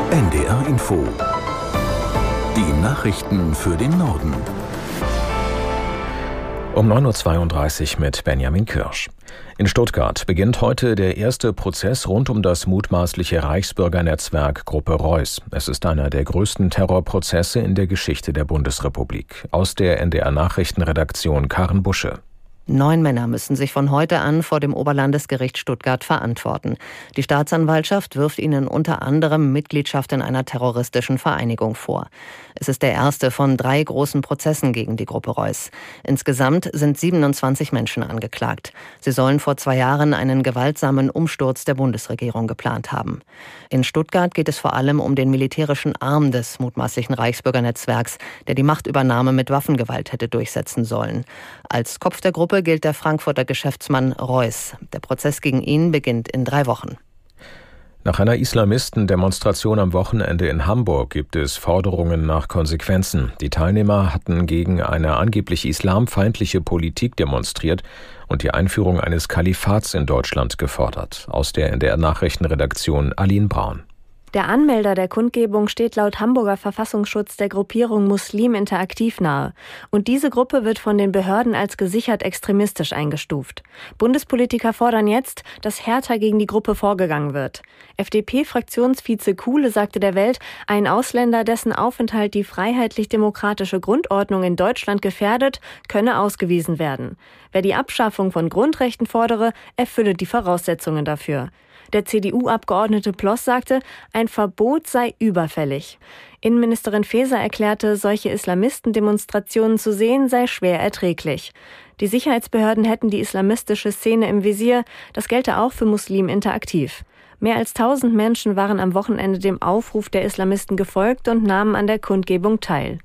NDR Info. Die Nachrichten für den Norden. Um 9.32 Uhr mit Benjamin Kirsch. In Stuttgart beginnt heute der erste Prozess rund um das mutmaßliche Reichsbürgernetzwerk Gruppe Reuß. Es ist einer der größten Terrorprozesse in der Geschichte der Bundesrepublik. Aus der NDR Nachrichtenredaktion Karen Busche. 9 Männer müssen sich von heute an vor dem Oberlandesgericht Stuttgart verantworten. Die Staatsanwaltschaft wirft ihnen unter anderem Mitgliedschaft in einer terroristischen Vereinigung vor. Es ist der erste von 3 großen Prozessen gegen die Gruppe Reuß. Insgesamt sind 27 Menschen angeklagt. Sie sollen vor 2 Jahren einen gewaltsamen Umsturz der Bundesregierung geplant haben. In Stuttgart geht es vor allem um den militärischen Arm des mutmaßlichen Reichsbürgernetzwerks, der die Machtübernahme mit Waffengewalt hätte durchsetzen sollen. Als Kopf der Gruppe gilt der Frankfurter Geschäftsmann Reuß. Der Prozess gegen ihn beginnt in 3 Wochen. Nach einer Islamistendemonstration am Wochenende in Hamburg gibt es Forderungen nach Konsequenzen. Die Teilnehmer hatten gegen eine angeblich islamfeindliche Politik demonstriert und die Einführung eines Kalifats in Deutschland gefordert. Aus der NDR Nachrichtenredaktion Aline Braun. Der Anmelder der Kundgebung steht laut Hamburger Verfassungsschutz der Gruppierung Muslim Interaktiv nahe. Und diese Gruppe wird von den Behörden als gesichert extremistisch eingestuft. Bundespolitiker fordern jetzt, dass härter gegen die Gruppe vorgegangen wird. FDP-Fraktionsvize Kuhle sagte der Welt, ein Ausländer, dessen Aufenthalt die freiheitlich-demokratische Grundordnung in Deutschland gefährdet, könne ausgewiesen werden. Wer die Abschaffung von Grundrechten fordere, erfülle die Voraussetzungen dafür. Der CDU-Abgeordnete Ploss sagte, ein Verbot sei überfällig. Innenministerin Faeser erklärte, solche Islamistendemonstrationen zu sehen sei schwer erträglich. Die Sicherheitsbehörden hätten die islamistische Szene im Visier, das gelte auch für Muslim Interaktiv. Mehr als 1000 Menschen waren am Wochenende dem Aufruf der Islamisten gefolgt und nahmen an der Kundgebung teil.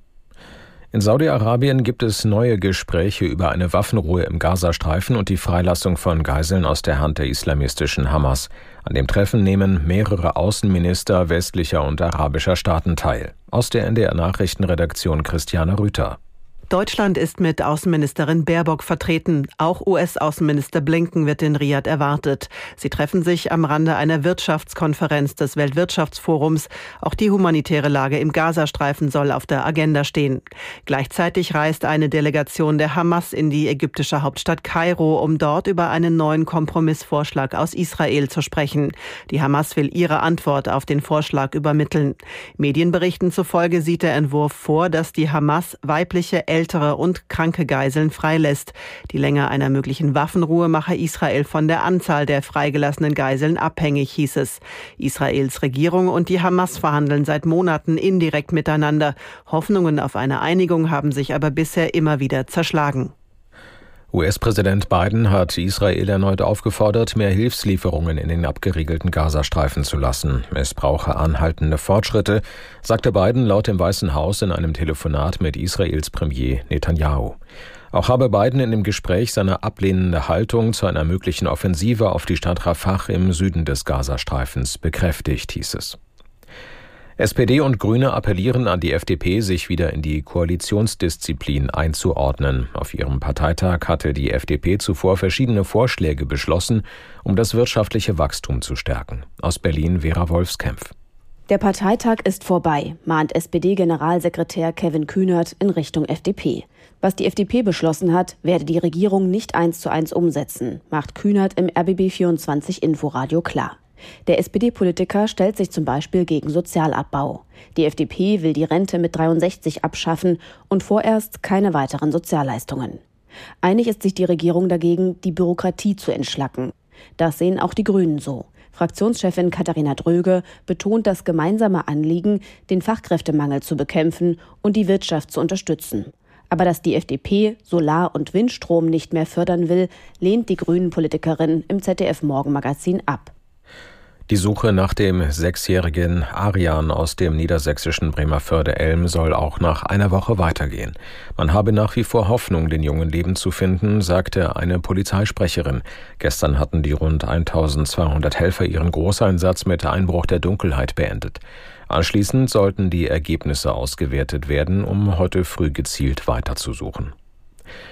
In Saudi-Arabien gibt es neue Gespräche über eine Waffenruhe im Gazastreifen und die Freilassung von Geiseln aus der Hand der islamistischen Hamas. An dem Treffen nehmen mehrere Außenminister westlicher und arabischer Staaten teil. Aus der NDR Nachrichtenredaktion Christiane Rüther. Deutschland ist mit Außenministerin Baerbock vertreten. Auch US-Außenminister Blinken wird in Riad erwartet. Sie treffen sich am Rande einer Wirtschaftskonferenz des Weltwirtschaftsforums. Auch die humanitäre Lage im Gazastreifen soll auf der Agenda stehen. Gleichzeitig reist eine Delegation der Hamas in die ägyptische Hauptstadt Kairo, um dort über einen neuen Kompromissvorschlag aus Israel zu sprechen. Die Hamas will ihre Antwort auf den Vorschlag übermitteln. Medienberichten zufolge sieht der Entwurf vor, dass die Hamas weibliche, ältere und kranke Geiseln freilässt. Die Länge einer möglichen Waffenruhe mache Israel von der Anzahl der freigelassenen Geiseln abhängig, hieß es. Israels Regierung und die Hamas verhandeln seit Monaten indirekt miteinander. Hoffnungen auf eine Einigung haben sich aber bisher immer wieder zerschlagen. US-Präsident Biden hat Israel erneut aufgefordert, mehr Hilfslieferungen in den abgeriegelten Gazastreifen zu lassen. Es brauche anhaltende Fortschritte, sagte Biden laut dem Weißen Haus in einem Telefonat mit Israels Premier Netanyahu. Auch habe Biden in dem Gespräch seine ablehnende Haltung zu einer möglichen Offensive auf die Stadt Rafah im Süden des Gazastreifens bekräftigt, hieß es. SPD und Grüne appellieren an die FDP, sich wieder in die Koalitionsdisziplin einzuordnen. Auf ihrem Parteitag hatte die FDP zuvor verschiedene Vorschläge beschlossen, um das wirtschaftliche Wachstum zu stärken. Aus Berlin Vera Wolfskämpf. Der Parteitag ist vorbei, mahnt SPD-Generalsekretär Kevin Kühnert in Richtung FDP. Was die FDP beschlossen hat, werde die Regierung nicht 1:1 umsetzen, macht Kühnert im RBB24 Inforadio klar. Der SPD-Politiker stellt sich zum Beispiel gegen Sozialabbau. Die FDP will die Rente mit 63 abschaffen und vorerst keine weiteren Sozialleistungen. Einig ist sich die Regierung dagegen, die Bürokratie zu entschlacken. Das sehen auch die Grünen so. Fraktionschefin Katharina Dröge betont das gemeinsame Anliegen, den Fachkräftemangel zu bekämpfen und die Wirtschaft zu unterstützen. Aber dass die FDP Solar- und Windstrom nicht mehr fördern will, lehnt die Grünen-Politikerin im ZDF-Morgenmagazin ab. Die Suche nach dem 6-jährigen Arian aus dem niedersächsischen Bremerförde-Elm soll auch nach einer Woche weitergehen. Man habe nach wie vor Hoffnung, den Jungen lebend zu finden, sagte eine Polizeisprecherin. Gestern hatten die rund 1200 Helfer ihren Großeinsatz mit Einbruch der Dunkelheit beendet. Anschließend sollten die Ergebnisse ausgewertet werden, um heute früh gezielt weiterzusuchen.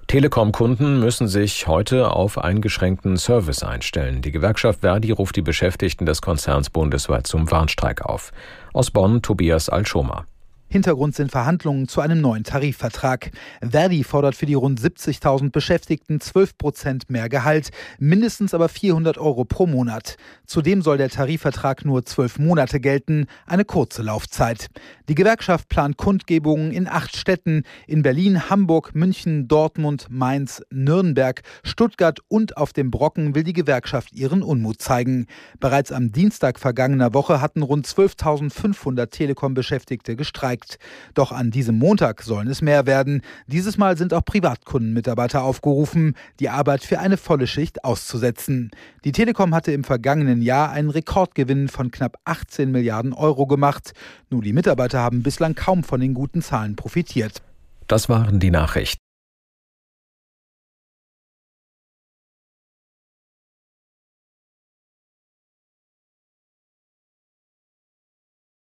Telekom-Kunden müssen sich heute auf eingeschränkten Service einstellen. Die Gewerkschaft Verdi ruft die Beschäftigten des Konzerns bundesweit zum Warnstreik auf. Aus Bonn Tobias Alschoma. Hintergrund sind Verhandlungen zu einem neuen Tarifvertrag. Verdi fordert für die rund 70.000 Beschäftigten 12% mehr Gehalt, mindestens aber 400 € pro Monat. Zudem soll der Tarifvertrag nur 12 Monate gelten, eine kurze Laufzeit. Die Gewerkschaft plant Kundgebungen in 8 Städten, in Berlin, Hamburg, München, Dortmund, Mainz, Nürnberg, Stuttgart und auf dem Brocken will die Gewerkschaft ihren Unmut zeigen. Bereits am Dienstag vergangener Woche hatten rund 12.500 Telekom-Beschäftigte gestreikt. Doch an diesem Montag sollen es mehr werden. Dieses Mal sind auch Privatkundenmitarbeiter aufgerufen, die Arbeit für eine volle Schicht auszusetzen. Die Telekom hatte im vergangenen Jahr einen Rekordgewinn von knapp 18 Milliarden € gemacht. Nur die Mitarbeiter haben bislang kaum von den guten Zahlen profitiert. Das waren die Nachrichten.